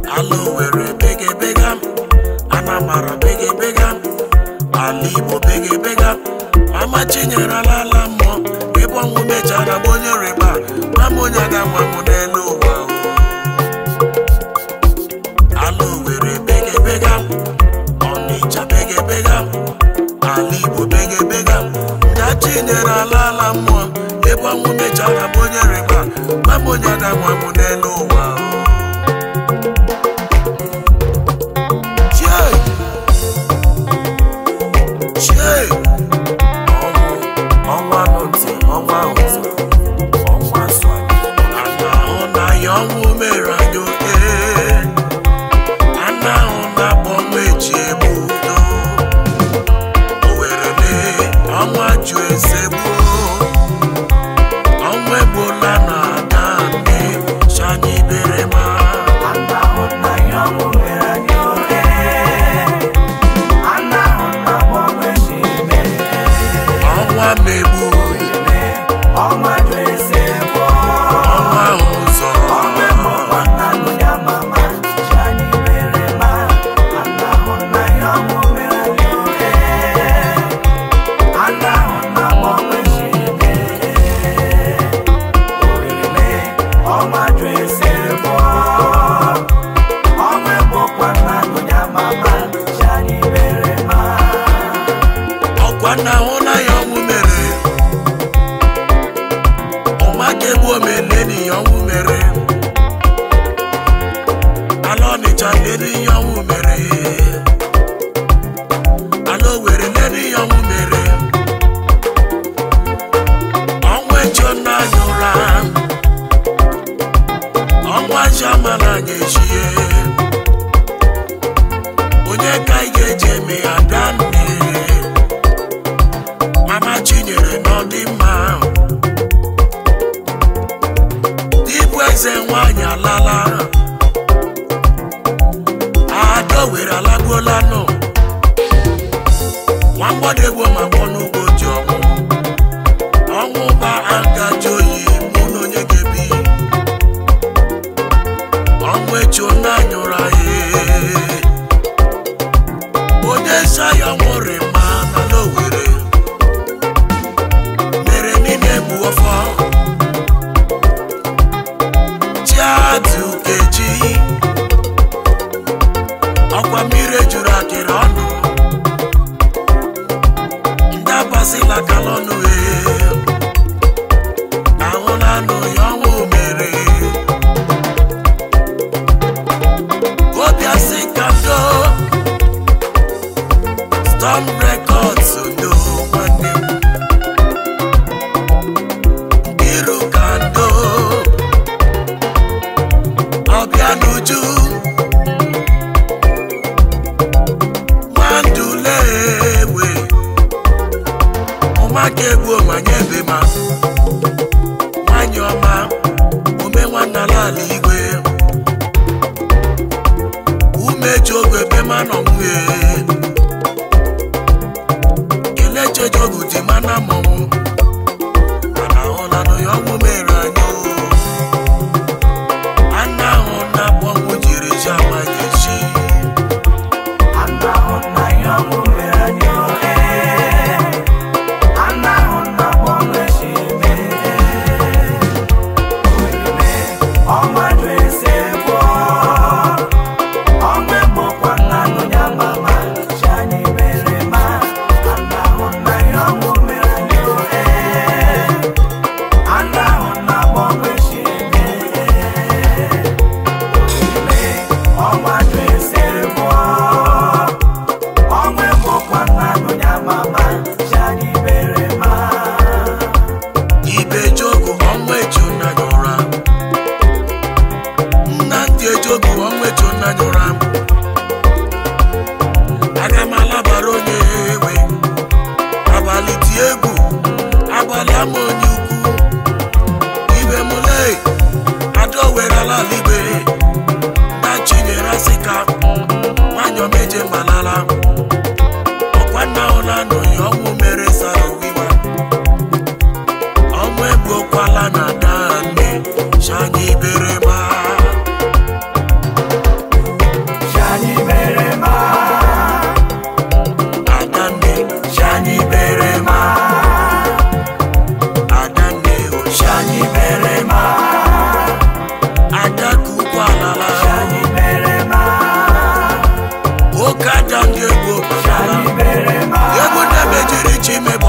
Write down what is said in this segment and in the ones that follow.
Alo were bege begam, Anamara bege begam, Alibo bege begam, Mama chinyera lala mo, Ebo mumecha na bonye reba, Mamonya da mamunelo wa. Alo were bege begam, Onicha bege begam, Alibo bege begam, Chinyera lala mo, Ebo mumecha na bonye reba, Mamonya da mamunelo wa.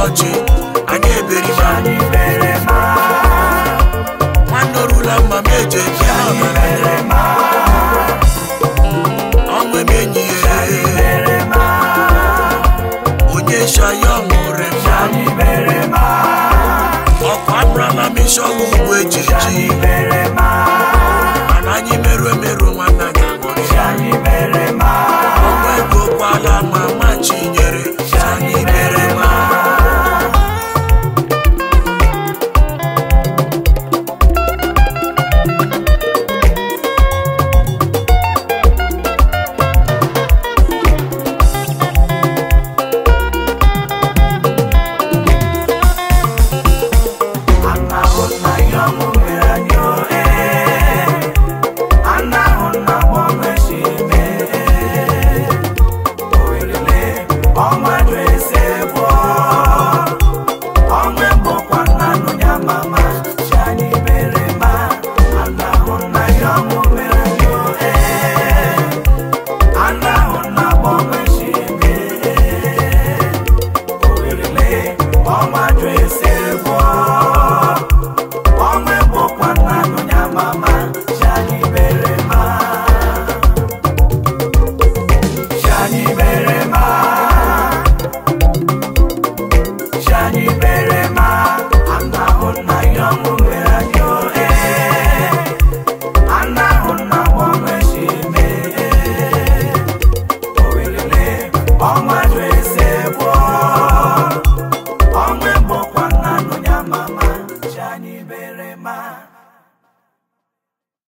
ọchị anyị eberima nwanne orula mma m eje bịa ọnwụ m enyi ya onye shaya ọnwụre ọkwa abrala m isi ọgwụ ugwu ejeji mana anyị merụ emerụ nwanne anyị aṅụrị ọnwụ ego kwala ma ma chinyere anyị berema Anna